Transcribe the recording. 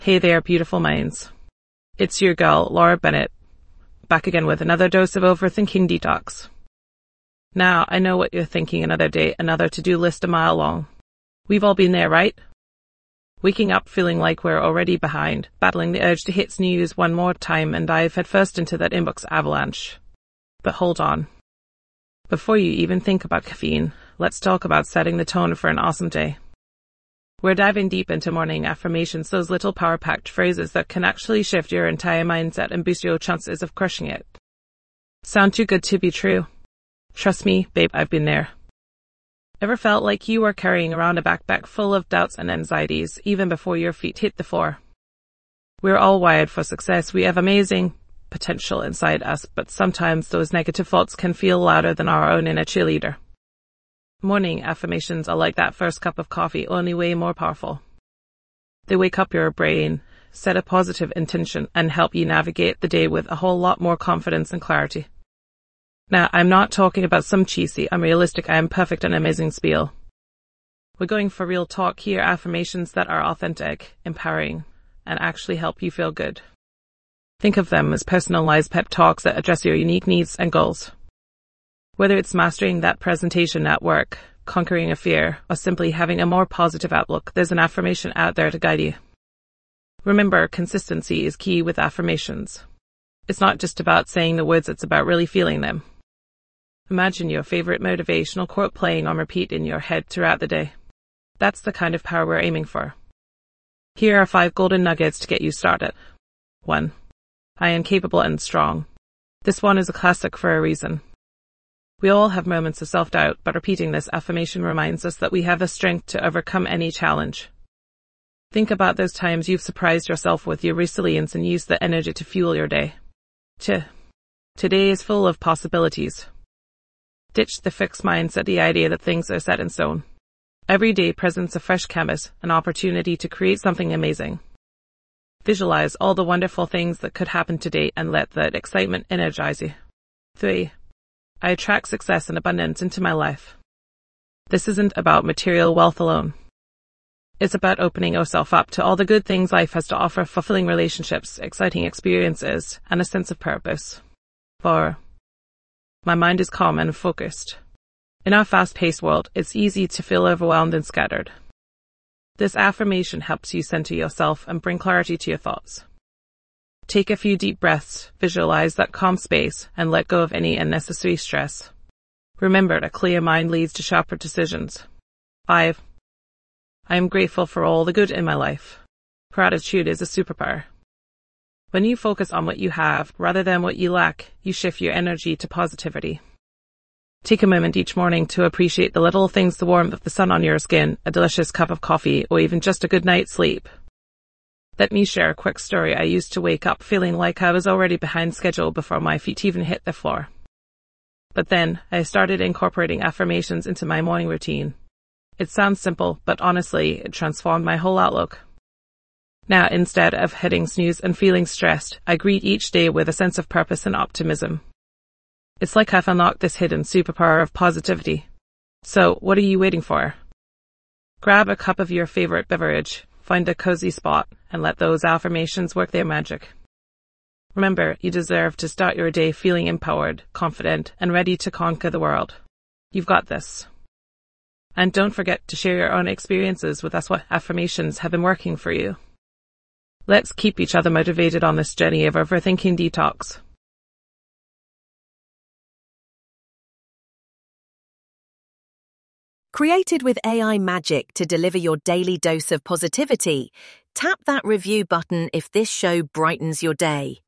Hey there, beautiful minds. It's your girl, Laura Bennett, back again with another dose of Overthinking Detox. Now, I know what you're thinking, another day, another to-do list a mile long. We've all been there, right? Waking up feeling like we're already behind, battling the urge to hit snooze one more time and dive headfirst into that inbox avalanche. But hold on. Before you even think about caffeine, let's talk about setting the tone for an awesome day. We're diving deep into morning affirmations, those little power-packed phrases that can actually shift your entire mindset and boost your chances of crushing it. Sound too good to be true? Trust me, babe, I've been there. Ever felt like you were carrying around a backpack full of doubts and anxieties even before your feet hit the floor? We're all wired for success. We have amazing potential inside us, but sometimes those negative thoughts can feel louder than our own inner cheerleader. Morning affirmations are like that first cup of coffee, only way more powerful. They wake up your brain, set a positive intention, and help you navigate the day with a whole lot more confidence and clarity. Now, I'm not talking about some cheesy, unrealistic, I am perfect and amazing spiel. We're going for real talk here, affirmations that are authentic, empowering, and actually help you feel good. Think of them as personalized pep talks that address your unique needs and goals. Whether it's mastering that presentation at work, conquering a fear, or simply having a more positive outlook, there's an affirmation out there to guide you. Remember, consistency is key with affirmations. It's not just about saying the words, it's about really feeling them. Imagine your favorite motivational quote playing on repeat in your head throughout the day. That's the kind of power we're aiming for. Here are 5 golden nuggets to get you started. 1. I am capable and strong. This one is a classic for a reason. We all have moments of self-doubt, but repeating this affirmation reminds us that we have the strength to overcome any challenge. Think about those times you've surprised yourself with your resilience and used the energy to fuel your day. 2. Today is full of possibilities. Ditch the fixed mindset, the idea that things are set in stone. Every day presents a fresh canvas, an opportunity to create something amazing. Visualize all the wonderful things that could happen today and let that excitement energize you. 3. I attract success and abundance into my life. This isn't about material wealth alone. It's about opening yourself up to all the good things life has to offer: fulfilling relationships, exciting experiences, and a sense of purpose. 4. My mind is calm and focused. In our fast-paced world, it's easy to feel overwhelmed and scattered. This affirmation helps you center yourself and bring clarity to your thoughts. Take a few deep breaths, visualize that calm space, and let go of any unnecessary stress. Remember, a clear mind leads to sharper decisions. 5. I am grateful for all the good in my life. Gratitude is a superpower. When you focus on what you have rather than what you lack, you shift your energy to positivity. Take a moment each morning to appreciate the little things: the warmth of the sun on your skin, a delicious cup of coffee, or even just a good night's sleep. Let me share a quick story. I used to wake up feeling like I was already behind schedule before my feet even hit the floor. But then, I started incorporating affirmations into my morning routine. It sounds simple, but honestly, it transformed my whole outlook. Now, instead of hitting snooze and feeling stressed, I greet each day with a sense of purpose and optimism. It's like I've unlocked this hidden superpower of positivity. So, what are you waiting for? Grab a cup of your favorite beverage, find a cozy spot, and let those affirmations work their magic. Remember, you deserve to start your day feeling empowered, confident, and ready to conquer the world. You've got this. And don't forget to share your own experiences with us, what affirmations have been working for you. Let's keep each other motivated on this journey of overthinking detox. Created with AI magic to deliver your daily dose of positivity, tap that review button if this show brightens your day.